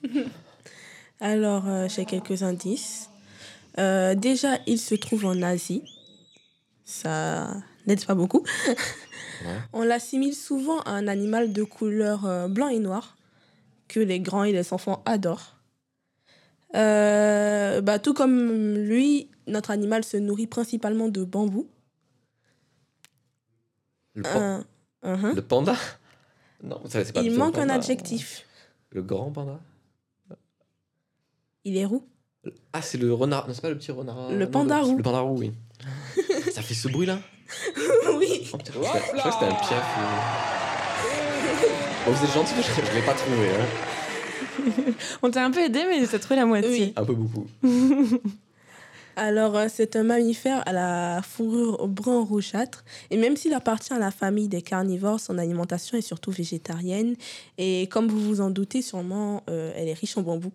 Alors, j'ai quelques indices. Déjà, il se trouve en Asie. Ça n'aide pas beaucoup. Ouais. On l'assimile souvent à un animal de couleur blanc et noir que les grands et les enfants adorent. Tout comme lui, notre animal se nourrit principalement de bambou. Le, pan- Euh, uhum. le panda? Non, ça, c'est pas Il plutôt le manque un panda. adjectif. Le grand panda? Il est roux. Ah, c'est le renard. Non, c'est pas le petit renard. Le Non, panda roux. le panda roux, oui. Ça fait ce bruit-là? Oui. Oh, putain, je crois que c'était un piaf. Bon, vous êtes gentil, je l'ai pas trouvé. Hein. On t'a un peu aidé, mais t'as trouvé la moitié. Oui. Un peu beaucoup. Alors, c'est un mammifère à la fourrure brun rougeâtre. Et même s'il appartient à la famille des carnivores, son alimentation est surtout végétarienne. Et comme vous vous en doutez, sûrement, elle est riche en bambou.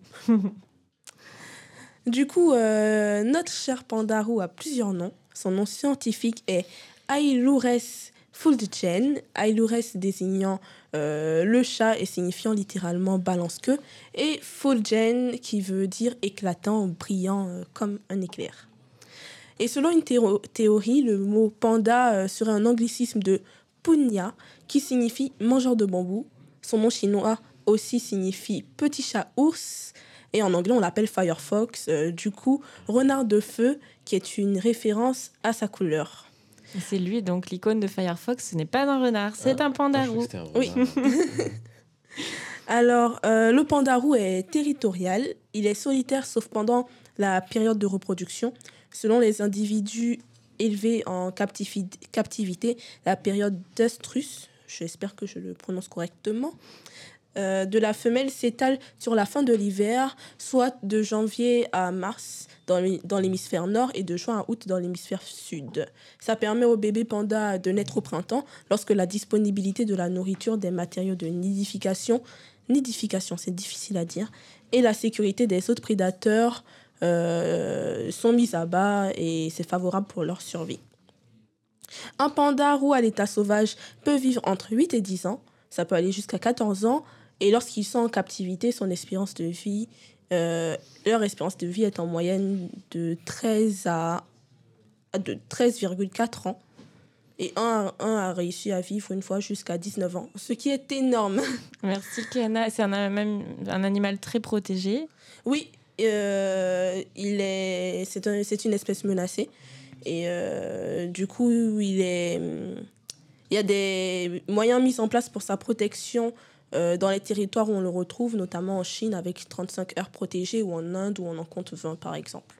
Du coup, notre cher panda roux a plusieurs noms. Son nom scientifique est Ailurès fulgen, Ailurès désignant le chat et signifiant littéralement balance-queue, et fulgen qui veut dire éclatant, brillant comme un éclair. Et selon une théorie, le mot panda serait un anglicisme de punya qui signifie mangeur de bambou. Son nom chinois aussi signifie petit chat ours. Et en anglais, on l'appelle Firefox, du coup, renard de feu, qui est une référence à sa couleur. Et c'est lui, donc l'icône de Firefox, ce n'est pas un renard, c'est un panda roux. Un renard. Oui. Alors, le panda roux est territorial. Il est solitaire, sauf pendant la période de reproduction. Selon les individus élevés en captivité, la période d'œstrus, j'espère que je le prononce correctement, de la femelle s'étale sur la fin de l'hiver, soit de janvier à mars dans l'hémisphère nord et de juin à août dans l'hémisphère sud. Ça permet au bébé panda de naître au printemps lorsque la disponibilité de la nourriture, des matériaux de nidification, c'est difficile à dire, et la sécurité des autres prédateurs sont mises à bas et c'est favorable pour leur survie. Un panda roux à l'état sauvage peut vivre entre 8 et 10 ans, ça peut aller jusqu'à 14 ans, et lorsqu'ils sont en captivité, leur espérance de vie est en moyenne de 13,4 ans. Et un a réussi à vivre une fois jusqu'à 19 ans, ce qui est énorme. Merci Kiana. C'est même un animal très protégé. Oui, c'est une espèce menacée. Et du coup, il y a des moyens mis en place pour sa protection dans les territoires où on le retrouve, notamment en Chine avec 35 aires protégées ou en Inde où on en compte 20 par exemple.